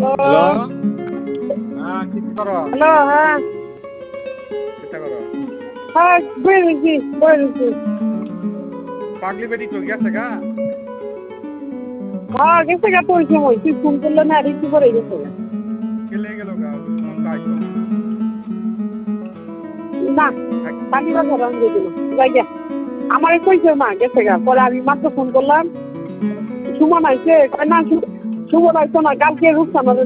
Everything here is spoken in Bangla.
হ্যালো হ্যাঁ কি করো হ্যালো হ্যাঁ চেষ্টা করো হ্যাঁ বলেছি পাগলি বেটি কই গেছে গা হ্যাঁ গেছে গা তোর সময় তুই ফোন করলে না রিসিভ করে গেছে কেলে গেল গা তোমার কাইতো না কালি বাজার আনবে দিল যাই গা আমারে কইছে মা গেছে গা পরে আমি মাত্র ফোন করলাম সুমন আইছে কয় না সুমন আইতো না কালকে রূপসানা